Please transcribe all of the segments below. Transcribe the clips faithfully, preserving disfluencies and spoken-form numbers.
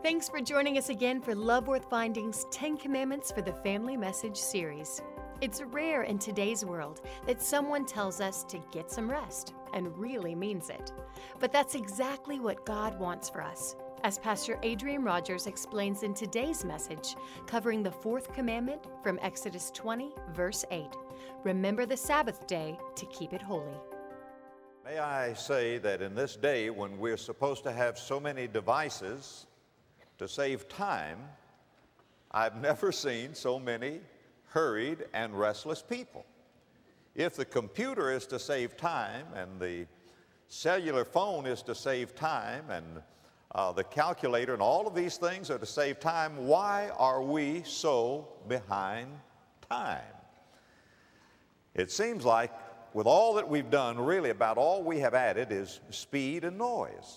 Thanks for joining us again for Love Worth Finding's ten Commandments for the Family Message series. It's rare in today's world that someone tells us to get some rest and really means it. But that's exactly what God wants for us, as Pastor Adrian Rogers explains in today's message, covering the fourth commandment from Exodus twenty, verse eight. Remember the Sabbath day to keep it holy. May I say that in this day when we're supposed to have so many devices to save time, I've never seen so many hurried and restless people. If the computer is to save time and the cellular phone is to save time and uh, the calculator and all of these things are to save time, why are we so behind time? It seems like with all that we've done, really about all we have added is speed and noise.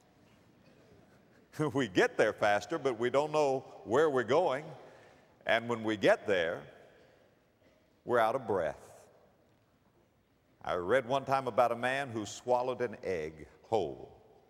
We get there faster, but we don't know where we're going. And when we get there, we're out of breath. I read one time about a man who swallowed an egg whole.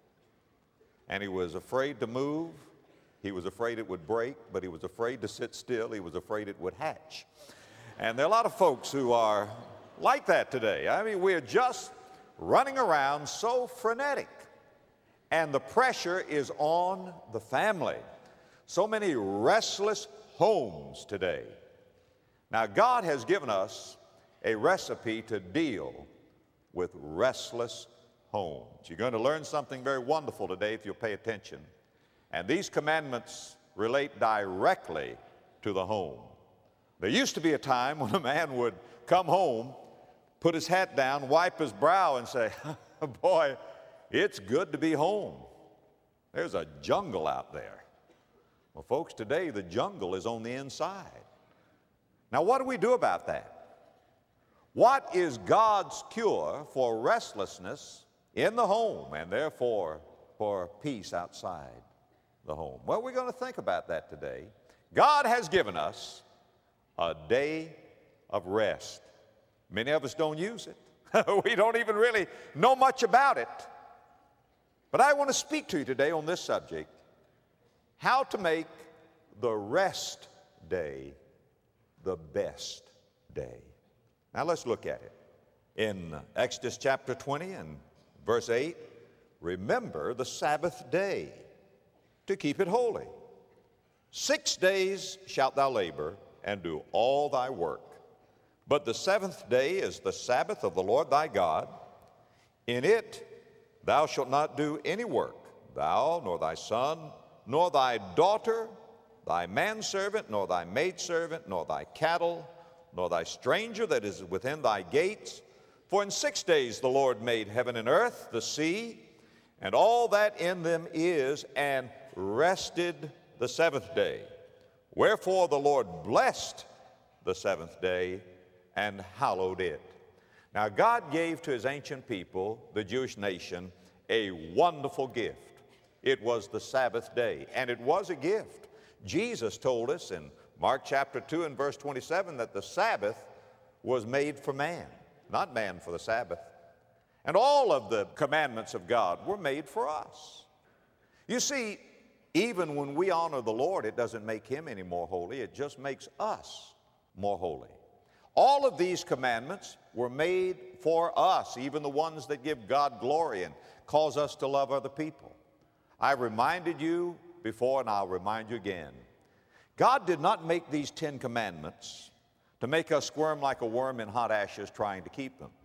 And he was afraid to move. He was afraid it would break, but he was afraid to sit still. He was afraid it would hatch. And there are a lot of folks who are like that today. I mean, we're just running around so frenetic. And the pressure is on the family. So many restless homes today. Now, God has given us a recipe to deal with restless homes. You're going to learn something very wonderful today if you'll pay attention. And these commandments relate directly to the home. There used to be a time when a man would come home, put his hat down, wipe his brow, and say, boy, it's good to be home. There's a jungle out there. Well, folks, today the jungle is on the inside. Now, what do we do about that? What is God's cure for restlessness in the home and therefore for peace outside the home? Well, we're going to think about that today. God has given us a day of rest. Many of us don't use it. We don't even really know much about it. But I want to speak to you today on this subject, how to make the rest day the best day. Now let's look at it. In Exodus chapter twenty and verse eight, remember the Sabbath day to keep it holy. Six days shalt thou labor and do all thy work. But the seventh day is the Sabbath of the Lord thy God. In it thou shalt not do any work, thou, nor thy son, nor thy daughter, thy manservant, nor thy maidservant, nor thy cattle, nor thy stranger that is within thy gates. For in six days the Lord made heaven and earth, the sea, and all that in them is, and rested the seventh day. Wherefore the Lord blessed the seventh day and hallowed it. Now, God gave to his ancient people, the Jewish nation, a wonderful gift. It was the Sabbath day, and it was a gift. Jesus told us in Mark chapter two and verse twenty-seven that the Sabbath was made for man, not man for the Sabbath. And all of the commandments of God were made for us. You see, even when we honor the Lord, it doesn't make him any more holy. It just makes us more holy. All of these commandments were made for us, even the ones that give God glory and cause us to love other people. I reminded you before, and I'll remind you again. God did not make these Ten Commandments to make us squirm like a worm in hot ashes trying to keep them.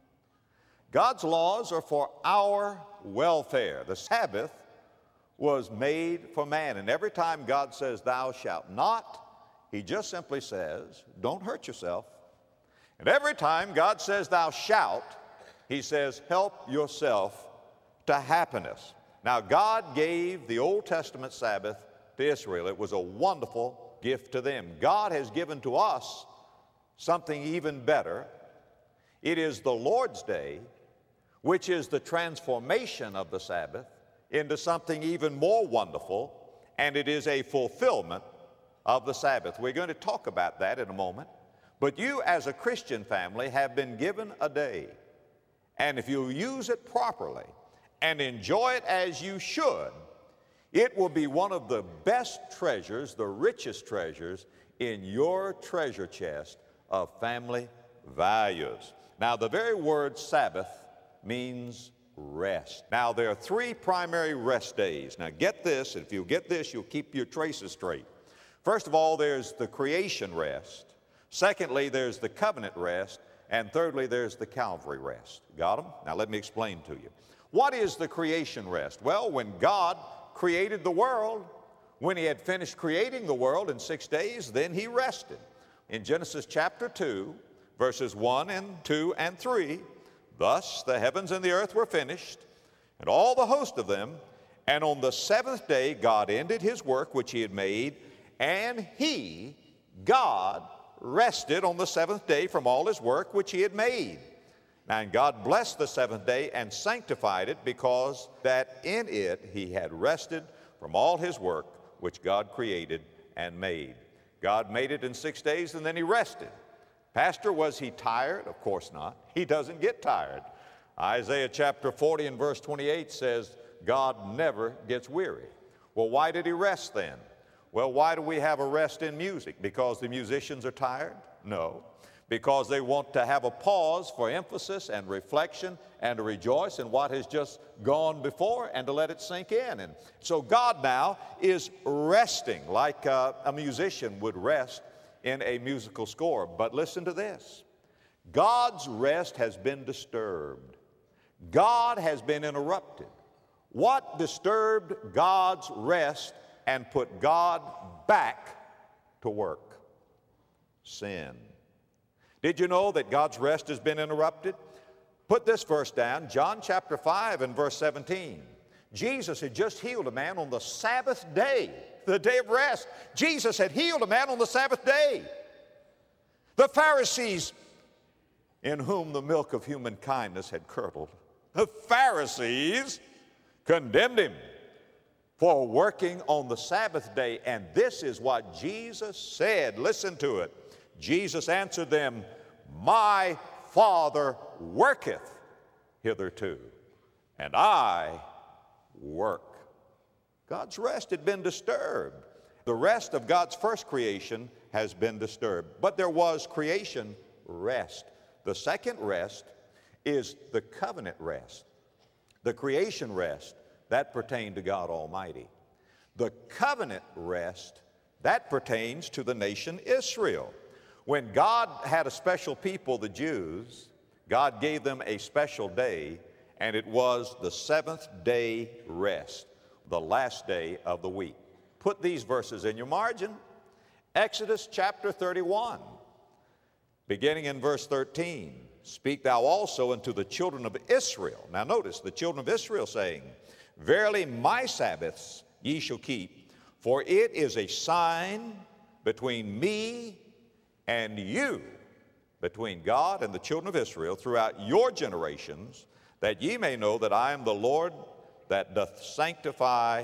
God's laws are for our welfare. The Sabbath was made for man, and every time God says, thou shalt not, he just simply says, don't hurt yourself. And every time God says, thou shalt, he says, help yourself to happiness. Now, God gave the Old Testament Sabbath to Israel. It was a wonderful gift to them. God has given to us something even better. It is the Lord's Day, which is the transformation of the Sabbath into something even more wonderful, and it is a fulfillment of the Sabbath. We're going to talk about that in a moment. But you as a Christian family have been given a day, and if you use it properly and enjoy it as you should, It will be one of the best treasures, the richest treasures in your treasure chest of family values. Now, the very word Sabbath means rest. Now, there are three primary rest days. Now, get this. If you get this, you'll keep your traces straight. First of all, there's the creation rest. Secondly, there's the covenant rest. And thirdly, there's the Calvary rest. Got them? Now, let me explain to you. What is the creation rest? Well, when God created the world, when he had finished creating the world in six days, then he rested. In Genesis chapter two, verses one and two and three, thus the heavens and the earth were finished, and all the host of them, and on the seventh day God ended his work which he had made, and he, God, rested on the seventh day from all his work which he had made. And God blessed the seventh day and sanctified it, because that in it he had rested from all his work which God created and made. God made it in six days and then he rested. Pastor, was he tired? Of course not. He doesn't get tired. Isaiah chapter forty and verse twenty-eight says, God never gets weary. Well, why did he rest then? Well, why do we have a rest in music? Because the musicians are tired? No. Because they want to have a pause for emphasis and reflection and to rejoice in what has just gone before and to let it sink in. And so God now is resting like uh, a musician would rest in a musical score. But listen to this. God's rest has been disturbed. God has been interrupted. What disturbed God's rest and put God back to work? Sin. Did you know that God's rest has been interrupted? Put this verse down, John chapter five and verse seventeen. Jesus had just healed a man on the Sabbath day, the day of rest. Jesus had healed a man on the Sabbath day. The Pharisees, in whom the milk of human kindness had curdled, the Pharisees condemned him for working on the Sabbath day. And this is what Jesus said. Listen to it. Jesus answered them, my Father worketh hitherto, and I work. God's rest had been disturbed. The rest of God's first creation has been disturbed. But there was creation rest. The second rest is the covenant rest. The creation rest, that pertained to God Almighty. The covenant rest, that pertains to the nation Israel. When God had a special people, the Jews, God gave them a special day, and it was the seventh day rest, the last day of the week. Put these verses in your margin. Exodus chapter thirty-one, beginning in verse thirteen. Speak thou also unto the children of Israel. Now notice, the children of Israel saying, verily my Sabbaths ye shall keep, for it is a sign between me and you, between God and the children of Israel throughout your generations, that ye may know that I am the Lord that doth sanctify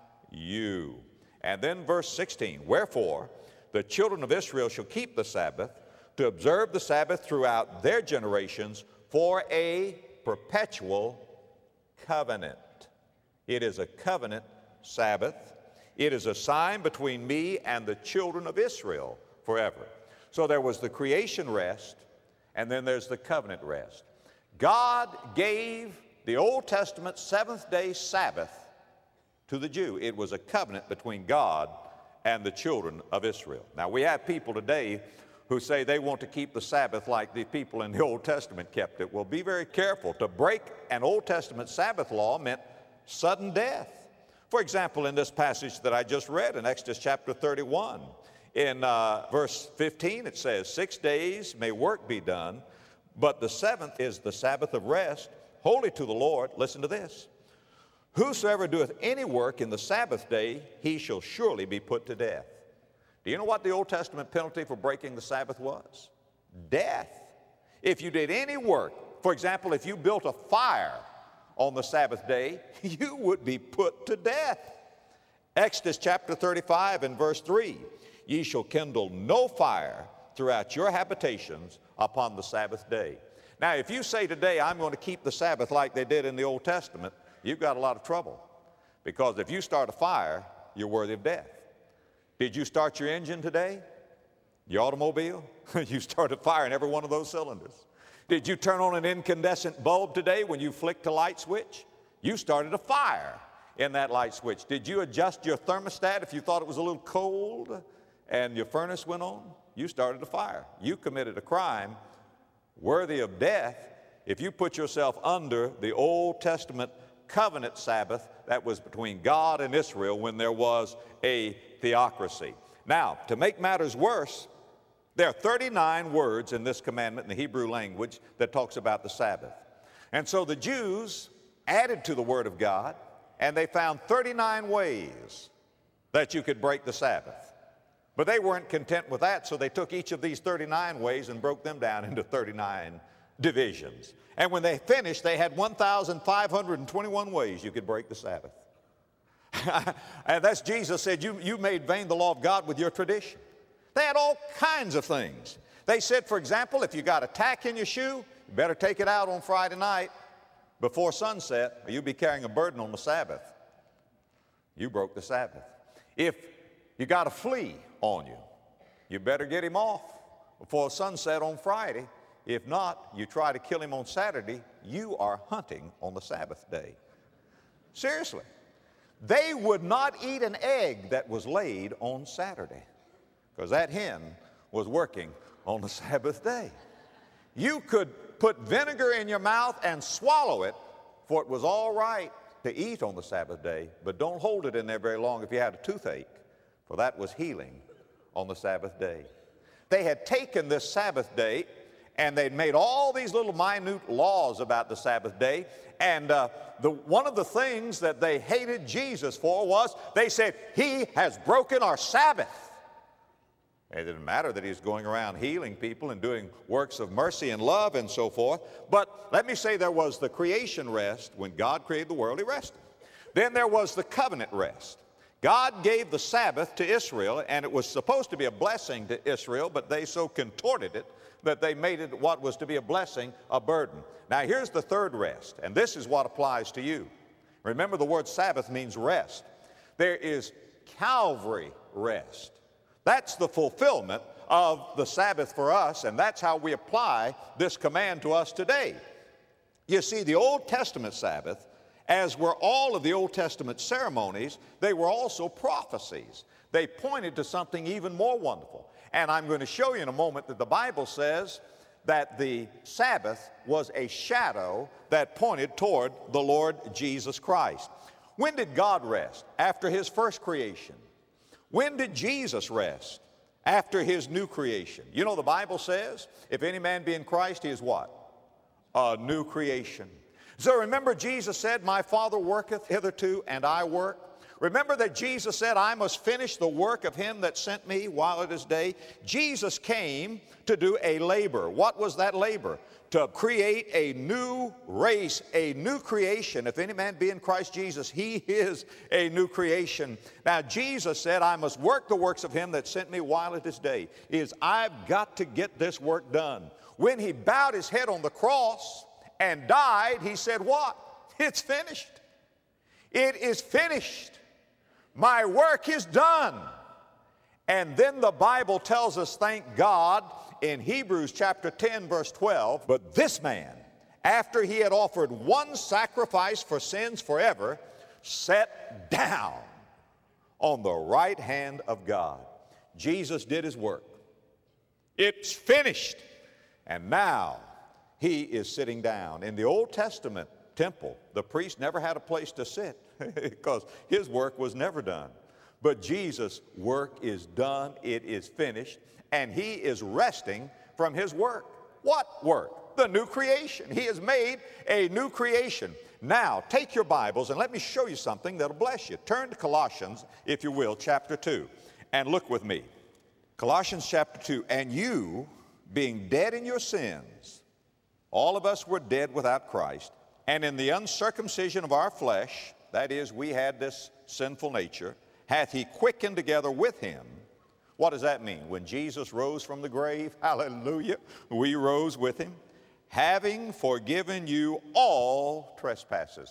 you. And then verse sixteen, wherefore the children of Israel shall keep the Sabbath, to observe the Sabbath throughout their generations for a perpetual covenant. It is a covenant Sabbath. It is a sign between me and the children of Israel forever. So there was the creation rest, and then there's the covenant rest. God gave the Old Testament seventh-day Sabbath to the Jew. It was a covenant between God and the children of Israel. Now, we have people today who say they want to keep the Sabbath like the people in the Old Testament kept it. Well, be very careful. To break an Old Testament Sabbath law meant sudden death. For example, in this passage that I just read in Exodus chapter thirty-one, in uh, verse fifteen, it says, six days may work be done, but the seventh is the Sabbath of rest, holy to the Lord. Listen to this. Whosoever doeth any work in the Sabbath day, he shall surely be put to death. Do you know what the Old Testament penalty for breaking the Sabbath was? Death. If you did any work, for example, if you built a fire on the Sabbath day, you would be put to death. Exodus chapter thirty-five and verse three, ye shall kindle no fire throughout your habitations upon the Sabbath day. Now, if you say today, I'm going to keep the Sabbath like they did in the Old Testament, you've got a lot of trouble. Because if you start a fire, you're worthy of death. Did you start your engine today? Your automobile? You started fire in every one of those cylinders. Did you turn on an incandescent bulb today when you flicked a light switch? You started a fire in that light switch. Did you adjust your thermostat if you thought it was a little cold and your furnace went on? You started a fire. You committed a crime worthy of death if you put yourself under the Old Testament covenant Sabbath that was between God and Israel when there was a theocracy. Now, to make matters worse, there are thirty-nine words in this commandment in the Hebrew language that talks about the Sabbath. And so the Jews added to the Word of God, and they found thirty-nine ways that you could break the Sabbath. But they weren't content with that, so they took each of these thirty-nine ways and broke them down into thirty-nine divisions. And when they finished, they had one thousand five hundred twenty-one ways you could break the Sabbath. And that's Jesus said, you, you made vain the law of God with your tradition. They had all kinds of things. They said, for example, if you got a tack in your shoe, you better take it out on Friday night before sunset, or you'll be carrying a burden on the Sabbath. You broke the Sabbath. If you got a flea on you, you better get him off before sunset on Friday. If not, you try to kill him on Saturday, you are hunting on the Sabbath day. Seriously. They would not eat an egg that was laid on Saturday, because that hen was working on the Sabbath day. You could put vinegar in your mouth and swallow it, for it was all right to eat on the Sabbath day, but don't hold it in there very long if you had a toothache, for that was healing on the Sabbath day. They had taken this Sabbath day, and they'd made all these little minute laws about the Sabbath day, and uh, the, one of the things that they hated Jesus for was they said, he has broken our Sabbath. It didn't matter that he was going around healing people and doing works of mercy and love and so forth. But let me say there was the creation rest. When God created the world, he rested. Then there was the covenant rest. God gave the Sabbath to Israel, and it was supposed to be a blessing to Israel, but they so contorted it that they made it what was to be a blessing a burden. Now here's the third rest, and this is what applies to you. Remember, the word Sabbath means rest. There is Calvary rest. That's the fulfillment of the Sabbath for us, and that's how we apply this command to us today. You see, the Old Testament Sabbath, as were all of the Old Testament ceremonies, they were also prophecies. They pointed to something even more wonderful. And I'm going to show you in a moment that the Bible says that the Sabbath was a shadow that pointed toward the Lord Jesus Christ. When did God rest? After his first creation. When did Jesus rest? After his new creation. You know, the Bible says, if any man be in Christ, he is what? A new creation. So remember, Jesus said, my Father worketh hitherto, and I work. Remember that Jesus said, I must finish the work of him that sent me while it is day. Jesus came to do a labor. What was that labor? To create a new race, a new creation. If any man be in Christ Jesus, he is a new creation. Now, Jesus said, I must work the works of him that sent me while it is day. Is I've got to get this work done. When he bowed his head on the cross and died, he said, what? It's finished. It is finished. My work is done. And then the Bible tells us, thank God, in Hebrews chapter ten, verse twelve, but this man, after he had offered one sacrifice for sins forever, sat down on the right hand of God. Jesus did his work. It's finished. And now he is sitting down. In the Old Testament temple, the priest never had a place to sit because his work was never done. But Jesus' work is done, it is finished, and he is resting from his work. What work? The new creation. He has made a new creation. Now, take your Bibles and let me show you something that'll bless you. Turn to Colossians, if you will, chapter two, and look with me. Colossians chapter two, and you, being dead in your sins, all of us were dead without Christ, and in the uncircumcision of our flesh, that is, we had this sinful nature, hath he quickened together with him. What does that mean? When Jesus rose from the grave, hallelujah, we rose with him, having forgiven you all trespasses.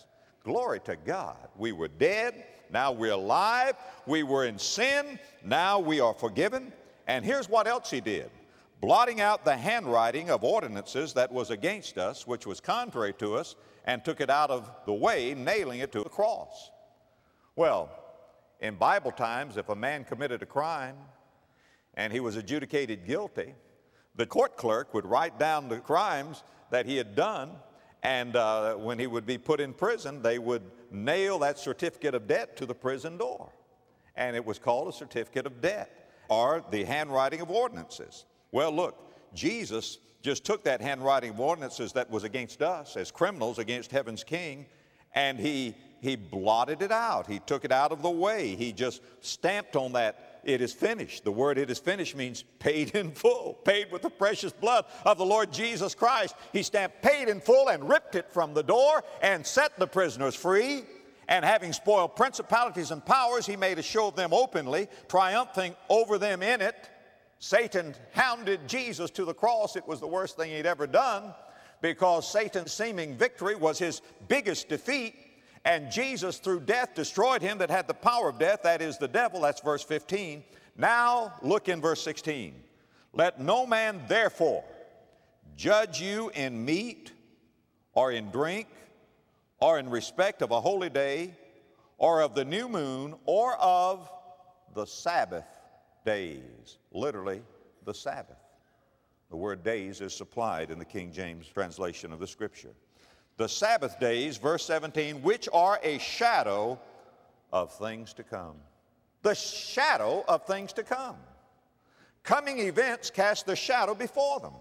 Glory to God. We were dead, now we're alive. We were in sin, now we are forgiven. And here's what else he did. Blotting out the handwriting of ordinances that was against us, which was contrary to us, and took it out of the way, nailing it to the cross. Well, in Bible times, if a man committed a crime and he was adjudicated guilty, the court clerk would write down the crimes that he had done, and uh, when he would be put in prison, they would nail that certificate of debt to the prison door. And it was called a certificate of debt, or the handwriting of ordinances. Well, look, Jesus just took that handwriting of ordinances that was against us as criminals against heaven's king, and he, he blotted it out. He took it out of the way. He just stamped on that, it is finished. The word it is finished means paid in full, paid with the precious blood of the Lord Jesus Christ. He stamped paid in full and ripped it from the door and set the prisoners free. And having spoiled principalities and powers, he made a show of them openly, triumphing over them in it. Satan hounded Jesus to the cross. It was the worst thing he'd ever done, because Satan's seeming victory was his biggest defeat, and Jesus through death destroyed him that had the power of death, that is the devil. That's verse fifteen. Now look in verse sixteen. Let no man therefore judge you in meat or in drink or in respect of a holy day or of the new moon or of the Sabbath days. Literally, the Sabbath. The word days is supplied in the King James translation of the scripture. The Sabbath days, verse seventeen, which are a shadow of things to come. The shadow of things to come. Coming events cast the shadow before them.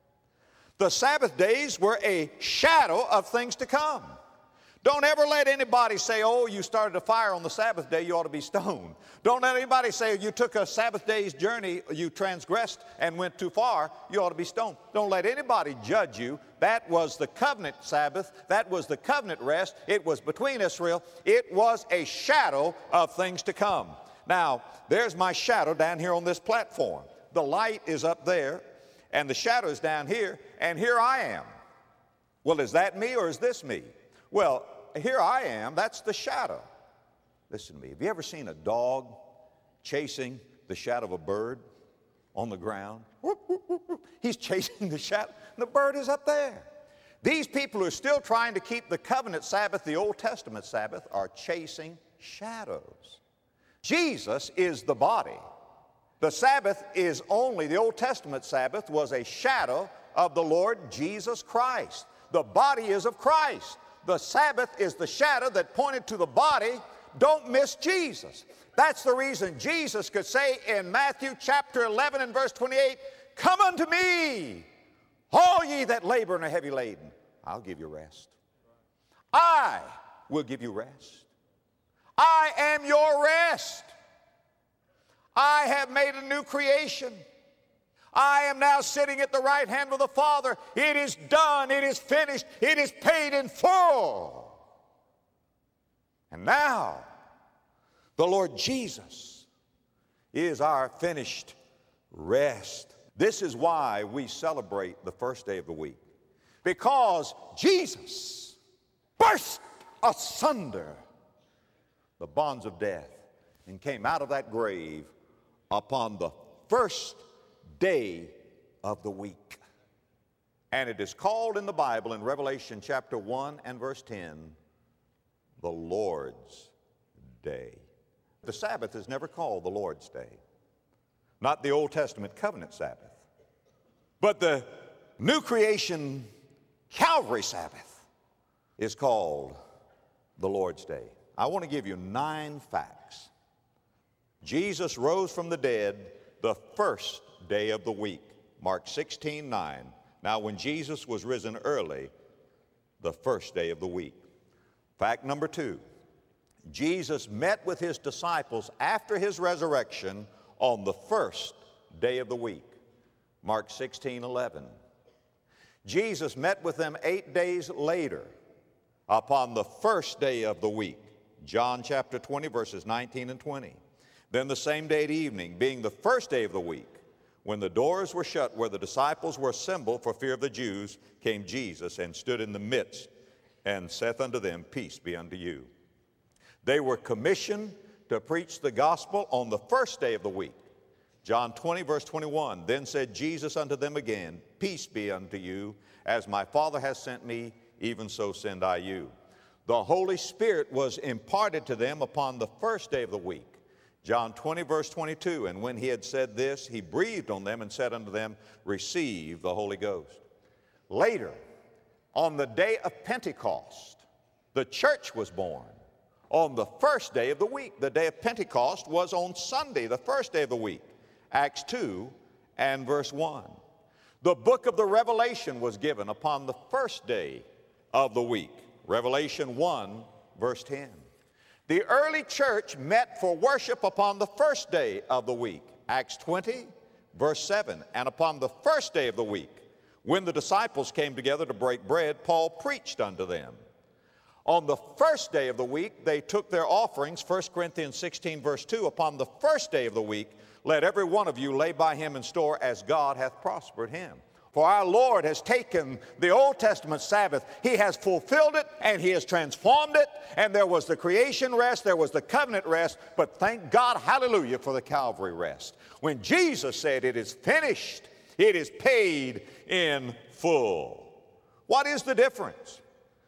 The Sabbath days were a shadow of things to come. Don't ever let anybody say, oh, you started a fire on the Sabbath day, you ought to be stoned. Don't let anybody say you took a Sabbath day's journey, you transgressed and went too far, you ought to be stoned. Don't let anybody judge you. That was the covenant Sabbath. That was the covenant rest. It was between Israel. It was a shadow of things to come. Now, there's my shadow down here on this platform. The light is up there, and the shadow is down here, and here I am. Well, is that me or is this me? Well, here I am. That's the shadow. Listen to me. Have you ever seen a dog chasing the shadow of a bird on the ground? He's chasing the shadow. The bird is up there. These people who are still trying to keep the covenant Sabbath, the Old Testament Sabbath, are chasing shadows. Jesus is the body. The Sabbath is only, the Old Testament Sabbath was a shadow of the Lord Jesus Christ. The body is of Christ. The Sabbath is the shadow that pointed to the body. Don't miss Jesus. That's the reason Jesus could say in Matthew chapter eleven and verse twenty-eight, come unto me, all ye that labor and are heavy laden. I'll give you rest. I will give you rest. I am your rest. I have made a new creation. I am now sitting at the right hand of the Father. It is done. It is finished. It is paid in full. And now, the Lord Jesus is our finished rest. This is why we celebrate the first day of the week. Because Jesus burst asunder the bonds of death and came out of that grave upon the first day of the week. And it is called in the Bible in Revelation chapter one and verse ten, the Lord's Day. The Sabbath is never called the Lord's Day. Not the Old Testament covenant Sabbath. But the new creation Calvary Sabbath is called the Lord's Day. I want to give you nine facts. Jesus rose from the dead the first day of the week, Mark sixteen nine. Now when Jesus was risen early, the first day of the week. Fact number two, Jesus met with his disciples after his resurrection on the first day of the week, Mark sixteen eleven. Jesus met with them eight days later upon the first day of the week, John chapter twenty verses nineteen and twenty. Then the same day at evening, being the first day of the week, when the doors were shut where the disciples were assembled for fear of the Jews, came Jesus and stood in the midst and saith unto them, Peace be unto you. They were commissioned to preach the gospel on the first day of the week. John twenty, verse twenty-one, Then said Jesus unto them again, Peace be unto you. As my Father has sent me, even so send I you. The Holy Spirit was imparted to them upon the first day of the week. John twenty, verse twenty-two, And when he had said this, he breathed on them and said unto them, Receive the Holy Ghost. Later, on the day of Pentecost, the church was born. On the first day of the week, the day of Pentecost was on Sunday, the first day of the week. Acts two and verse one. The book of the Revelation was given upon the first day of the week. Revelation one, verse ten. The early church met for worship upon the first day of the week. Acts twenty, verse seven. And upon the first day of the week, when the disciples came together to break bread, Paul preached unto them. On the first day of the week, they took their offerings, First Corinthians sixteen, verse two, Upon the first day of the week, let every one of you lay by him in store as God hath prospered him. For our Lord has taken the Old Testament Sabbath, he has fulfilled it, and he has transformed it, and there was the creation rest, there was the covenant rest, but thank God, hallelujah, for the Calvary rest. When Jesus said, it is finished, it is paid in full. What is the difference?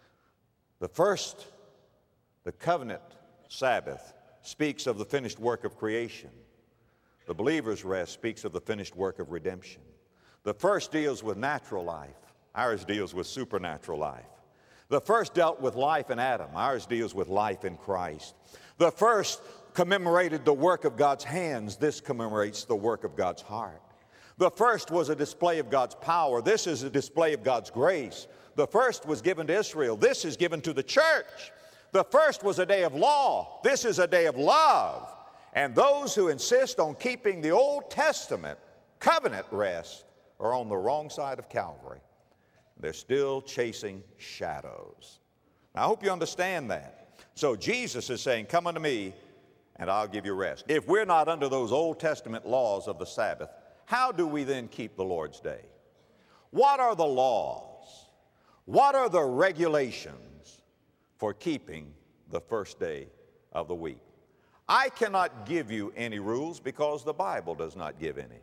The first, the covenant Sabbath, speaks of the finished work of creation. The believer's rest speaks of the finished work of redemption. The first deals with natural life. Ours deals with supernatural life. The first dealt with life in Adam. Ours deals with life in Christ. The first commemorated the work of God's hands. This commemorates the work of God's heart. The first was a display of God's power. This is a display of God's grace. The first was given to Israel. This is given to the church. The first was a day of law. This is a day of love. And those who insist on keeping the Old Testament covenant rest are on the wrong side of Calvary. They're still chasing shadows. Now, I hope you understand that. So Jesus is saying, come unto me and I'll give you rest. If we're not under those Old Testament laws of the Sabbath, how do we then keep the Lord's day? What are the laws? What are the regulations for keeping the first day of the week? I cannot give you any rules because the Bible does not give any.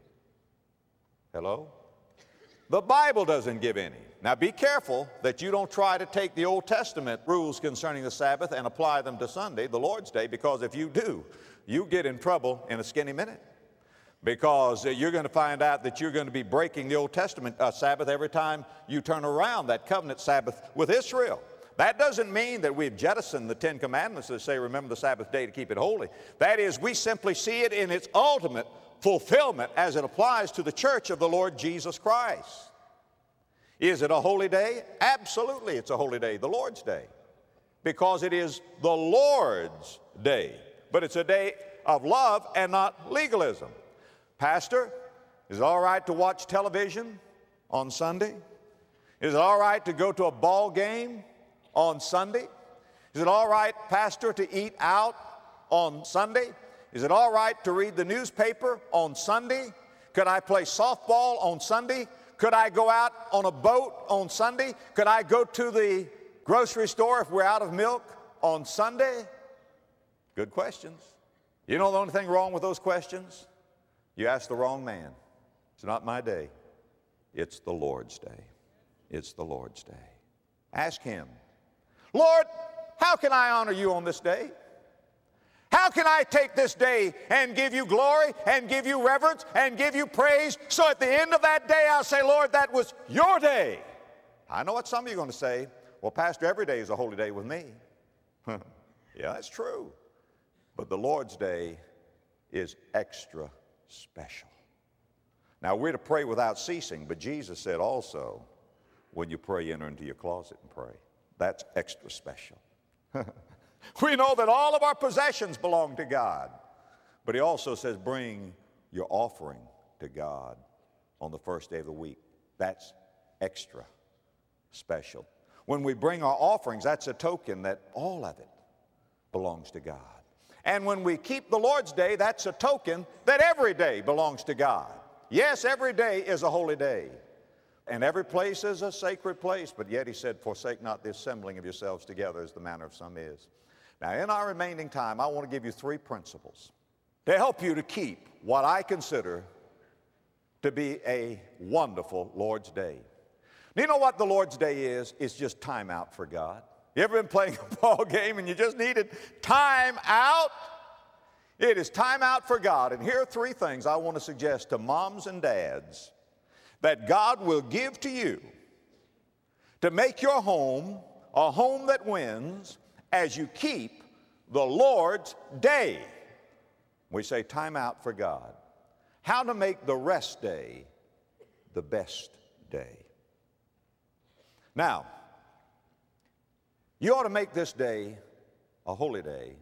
Hello? The Bible doesn't give any. Now be careful that you don't try to take the Old Testament rules concerning the Sabbath and apply them to Sunday, the Lord's Day, because if you do, you get in trouble in a skinny minute. Because uh, you're going to find out that you're going to be breaking the Old Testament uh, Sabbath every time you turn around that covenant Sabbath with Israel. That doesn't mean that we've jettisoned the Ten Commandments that say, remember the Sabbath day to keep it holy. That is, we simply see it in its ultimate fulfillment as it applies to the church of the Lord Jesus Christ. Is it a holy day? Absolutely, it's a holy day, the Lord's day, because it is the Lord's day. But it's a day of love and not legalism. Pastor, is it all right to watch television on Sunday? Is it all right to go to a ball game on Sunday? Is it all right, Pastor, to eat out on Sunday? Is it all right to read the newspaper on Sunday? Could I play softball on Sunday? Could I go out on a boat on Sunday? Could I go to the grocery store if we're out of milk on Sunday? Good questions. You know the only thing wrong with those questions? You asked the wrong man. It's not my day. It's the Lord's day. It's the Lord's day. Ask him, Lord, how can I honor you on this day? How can I take this day and give you glory and give you reverence and give you praise so at the end of that day I'll say, Lord, that was your day? I know what some of you are going to say. Well, Pastor, every day is a holy day with me. Yeah, that's true. But the Lord's day is extra special. Now, we're to pray without ceasing, but Jesus said also, when you pray, enter into your closet and pray. That's extra special. We know that all of our possessions belong to God, but he also says, bring your offering to God on the first day of the week. That's extra special. When we bring our offerings, that's a token that all of it belongs to God. And when we keep the Lord's day, that's a token that every day belongs to God. Yes, every day is a holy day. and every place is a sacred place, but yet he said, forsake not the assembling of yourselves together as the manner of some is. Now, in our remaining time, I want to give you three principles to help you to keep what I consider to be a wonderful Lord's Day. Do you know what the Lord's Day is? It's just time out for God. You ever been playing a ball game and you just needed time out? It is time out for God. And here are three things I want to suggest to moms and dads that God will give to you to make your home a home that wins as you keep the Lord's Day. We say time out for God. How to make the rest day the best day. Now, you ought to make this day a holy day,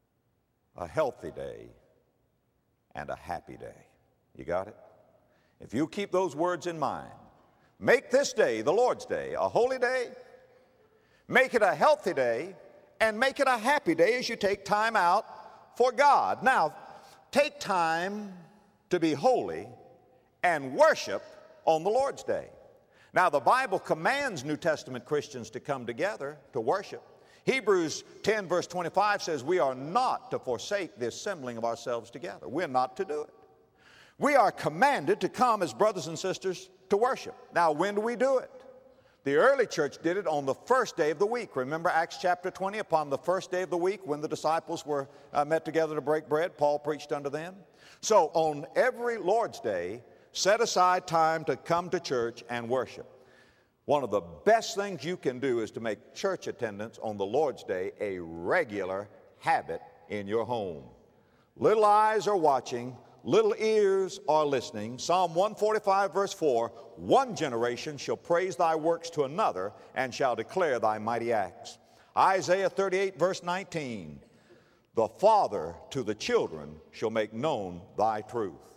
a healthy day, and a happy day. You got it? If you keep those words in mind, make this day, the Lord's Day, a holy day, make it a healthy day, and make it a happy day as you take time out for God. Now, take time to be holy and worship on the Lord's Day. Now, the Bible commands New Testament Christians to come together to worship. Hebrews ten verse twenty-five says we are not to forsake the assembling of ourselves together. We're not to do it. We are commanded to come as brothers and sisters to worship. Now, when do we do it? The early church did it on the first day of the week. Remember Acts chapter twenty, upon the first day of the week when the disciples were uh, met together to break bread, Paul preached unto them. So on every Lord's Day, set aside time to come to church and worship. One of the best things you can do is to make church attendance on the Lord's Day a regular habit in your home. Little eyes are watching, little ears are listening. Psalm one forty-five verse four, one generation shall praise thy works to another and shall declare thy mighty acts. Isaiah thirty-eight verse nineteen, the father to the children shall make known thy truth.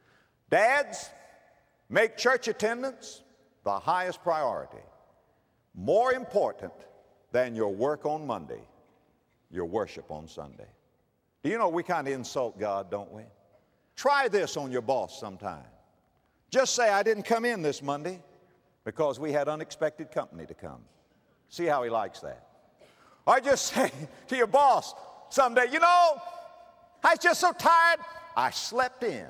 Dads, make church attendance the highest priority. More important than your work on Monday, your worship on Sunday. Do you know we kind of insult God, don't we? Try this on your boss sometime. Just say, I didn't come in this Monday because we had unexpected company to come. See how he likes that. Or just say to your boss someday, you know, I was just so tired, I slept in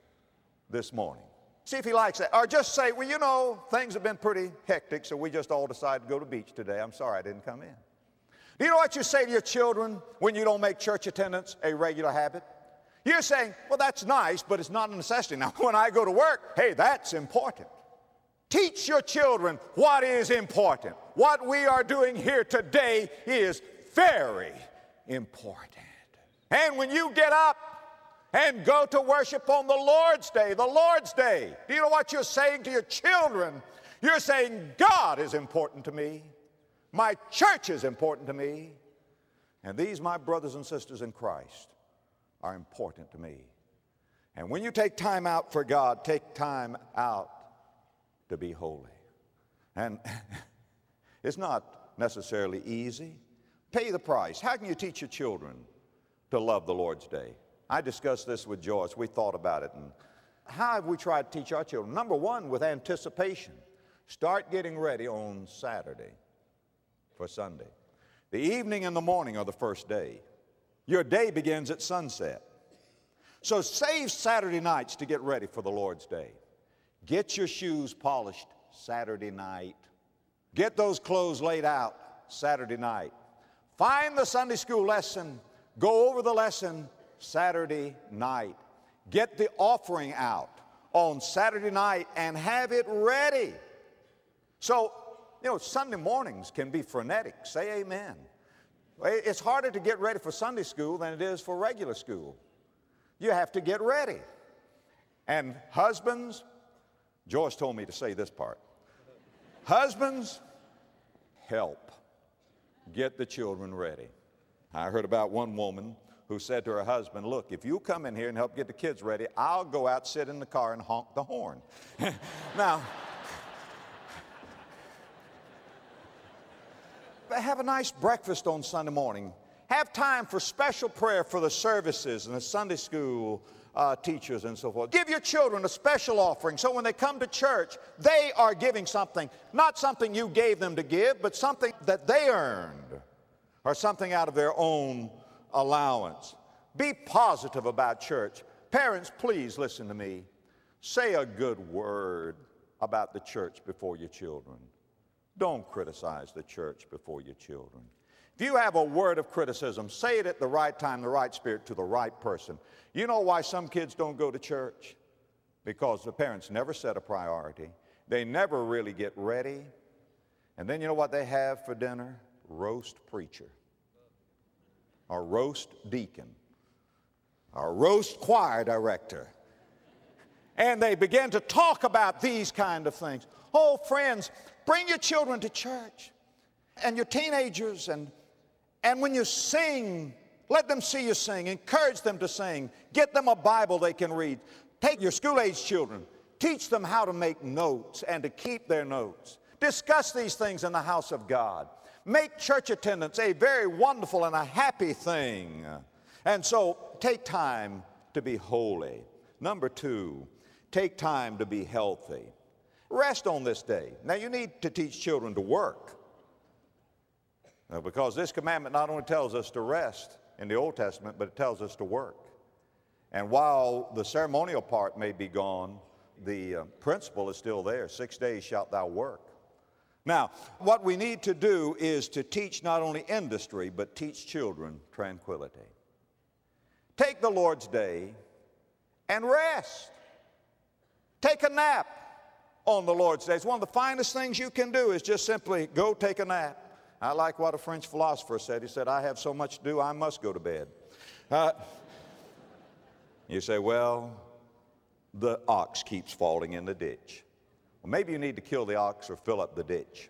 this morning. See if he likes that. Or just say, well, you know, things have been pretty hectic, so we just all decided to go to the beach today. I'm sorry I didn't come in. Do you know what you say to your children when you don't make church attendance a regular habit? You're saying, well, that's nice, but it's not a necessity. Now, when I go to work, hey, that's important. Teach your children what is important. What we are doing here today is very important. And when you get up and go to worship on the Lord's Day, the Lord's Day, do you know what you're saying to your children? You're saying, God is important to me. My church is important to me. And these, my brothers and sisters in Christ, are important to me. And when you take time out for God, take time out to be holy. And it's not necessarily easy. Pay the price. How can you teach your children to love the Lord's Day? I discussed this with Joyce. We thought about it. And how have we tried to teach our children? Number one, with anticipation. Start getting ready on Saturday for Sunday. The evening and the morning are the first day. Your day begins at sunset. So save Saturday nights to get ready for the Lord's Day. Get your shoes polished Saturday night. Get those clothes laid out Saturday night. Find the Sunday school lesson. Go over the lesson Saturday night. Get the offering out on Saturday night and have it ready. So, you know, Sunday mornings can be frenetic. Say amen. It's harder to get ready for Sunday school than it is for regular school. You have to get ready. And husbands, Joyce told me to say this part. Husbands, help get the children ready. I heard about one woman who said to her husband, look, if you come in here and help get the kids ready, I'll go out, sit in the car, and honk the horn. Now, have a nice breakfast on Sunday morning. Have time for special prayer for the services and the Sunday school uh, teachers and so forth. Give your children a special offering so when they come to church, they are giving something, not something you gave them to give, but something that they earned or something out of their own allowance. Be positive about church. Parents, please listen to me. Say a good word about the church before your children. Don't criticize the church before your children. If you have a word of criticism, say it at the right time, the right spirit, to the right person. You know why some kids don't go to church? Because the parents never set a priority. They never really get ready. And then you know what they have for dinner? Roast preacher, or roast deacon, or roast choir director. And they begin to talk about these kind of things. Oh, friends, bring your children to church and your teenagers, and, and when you sing, let them see you sing. Encourage them to sing. Get them a Bible they can read. Take your school-age children. Teach them how to make notes and to keep their notes. Discuss these things in the house of God. Make church attendance a very wonderful and a happy thing. And so take time to be holy. Number two, take time to be healthy. Rest on this day. Now, you need to teach children to work, now, because this commandment not only tells us to rest in the Old Testament, but it tells us to work. And while the ceremonial part may be gone, the uh, principle is still there. Six days shalt thou work. Now, what we need to do is to teach not only industry, but teach children tranquility. Take the Lord's Day and rest. Take a nap on the Lord's Day. It's one of the finest things you can do is just simply go take a nap. I like what a French philosopher said. He said, I have so much to do, I must go to bed. Uh, you say, well, the ox keeps falling in the ditch. Well, maybe you need to kill the ox or fill up the ditch.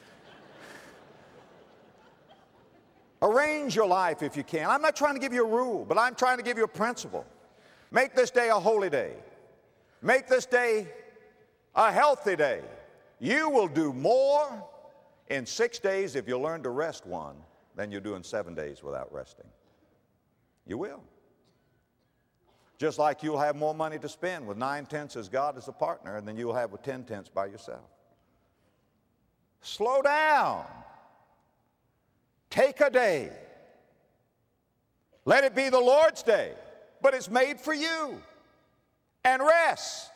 Arrange your life if you can. I'm not trying to give you a rule, but I'm trying to give you a principle. Make this day a holy day. Make this day a healthy day. You will do more in six days if you learn to rest one than you do in seven days without resting. You will. Just like you'll have more money to spend with nine-tenths as God as a partner than you'll have with ten-tenths by yourself. Slow down. Take a day. Let it be the Lord's day, but it's made for you. And rest.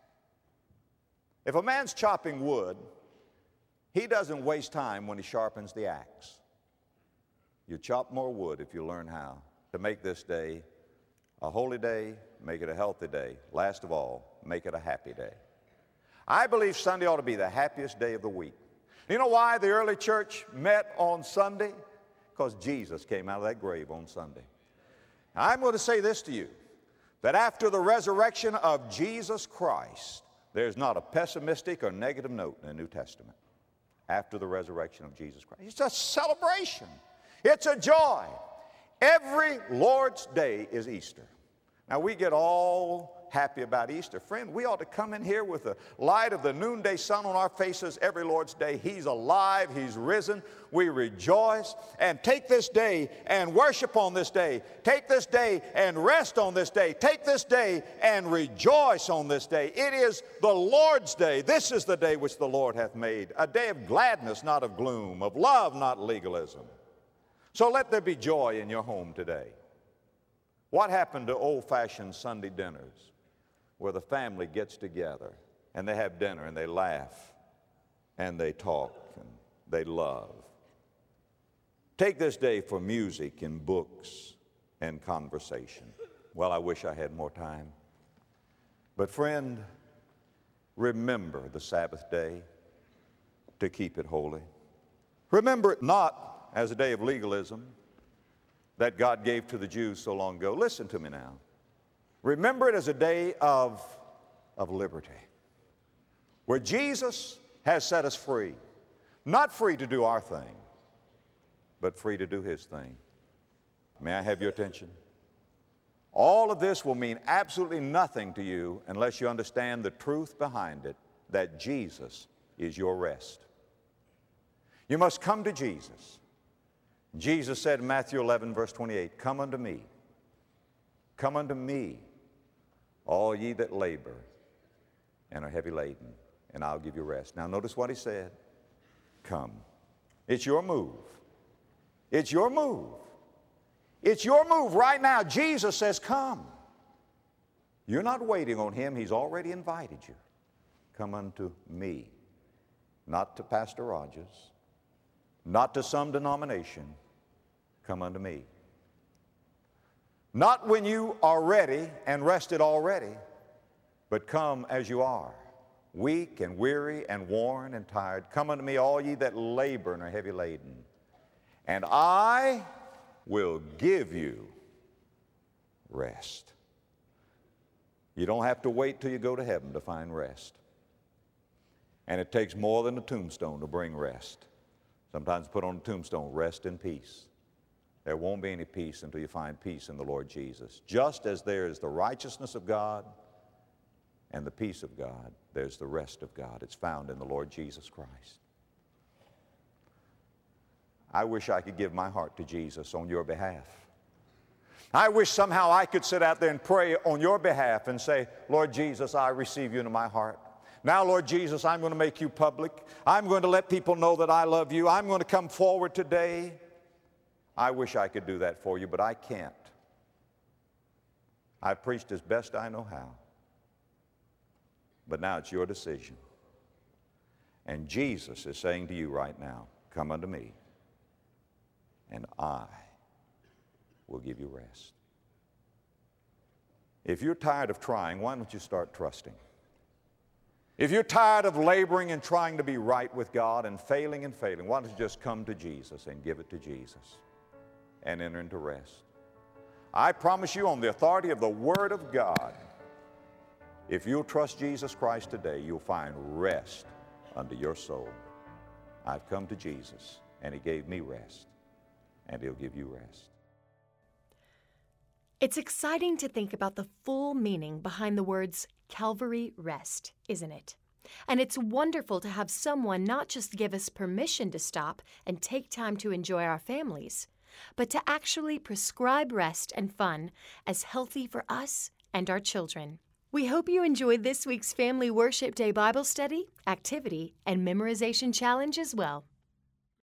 If a man's chopping wood, he doesn't waste time when he sharpens the axe. You chop more wood if you learn how to make this day a holy day, make it a healthy day. Last of all, make it a happy day. I believe Sunday ought to be the happiest day of the week. You know why the early church met on Sunday? Because Jesus came out of that grave on Sunday. Now, I'm going to say this to you, that after the resurrection of Jesus Christ, there's not a pessimistic or negative note in the New Testament. After the resurrection of Jesus Christ. It's a celebration. It's a joy. Every Lord's Day is Easter. Now, we get all happy about Easter. Friend, we ought to come in here with the light of the noonday sun on our faces every Lord's Day. He's alive. He's risen. We rejoice. And take this day and worship on this day. Take this day and rest on this day. Take this day and rejoice on this day. It is the Lord's Day. This is the day which the Lord hath made. A day of gladness, not of gloom, of love, not legalism. So let there be joy in your home today. What happened to old-fashioned Sunday dinners where the family gets together and they have dinner and they laugh and they talk and they love? Take this day for music and books and conversation. Well, I wish I had more time. But friend, remember the Sabbath day to keep it holy. Remember it not as a day of legalism that God gave to the Jews so long ago. Listen to me now. Remember it as a day of, of liberty, where Jesus has set us free. Not free to do our thing, but free to do His thing. May I have your attention? All of this will mean absolutely nothing to you unless you understand the truth behind it, that Jesus is your rest. You must come to Jesus. Jesus said in Matthew eleven, verse twenty-eight, come unto me. Come unto me, all ye that labor and are heavy laden, and I'll give you rest. Now notice what he said. Come. It's your move. It's your move. It's your move right now. Jesus says, come. You're not waiting on him. He's already invited you. Come unto me. Not to Pastor Rogers. Not to some denomination. Come unto me. Not when you are ready and rested already, but come as you are, weak and weary and worn and tired. Come unto me, all ye that labor and are heavy laden, and I will give you rest. You don't have to wait till you go to heaven to find rest. And it takes more than a tombstone to bring rest. Sometimes put on a tombstone, rest in peace. There won't be any peace until you find peace in the Lord Jesus. Just as there is the righteousness of God and the peace of God, there's the rest of God. It's found in the Lord Jesus Christ. I wish I could give my heart to Jesus on your behalf. I wish somehow I could sit out there and pray on your behalf and say, Lord Jesus, I receive you into my heart. Now, Lord Jesus, I'm going to make you public. I'm going to let people know that I love you. I'm going to come forward today. I wish I could do that for you, but I can't. I've preached as best I know how. But now it's your decision. And Jesus is saying to you right now, come unto me, and I will give you rest. If you're tired of trying, why don't you start trusting? If you're tired of laboring and trying to be right with God and failing and failing, why don't you just come to Jesus and give it to Jesus and enter into rest? I promise you on the authority of the Word of God, if you'll trust Jesus Christ today, you'll find rest unto your soul. I've come to Jesus, and he gave me rest, and he'll give you rest. It's exciting to think about the full meaning behind the words Calvary rest, isn't it? And it's wonderful to have someone not just give us permission to stop and take time to enjoy our families, but to actually prescribe rest and fun as healthy for us and our children. We hope you enjoyed this week's Family Worship Day Bible Study, activity, and memorization challenge as well.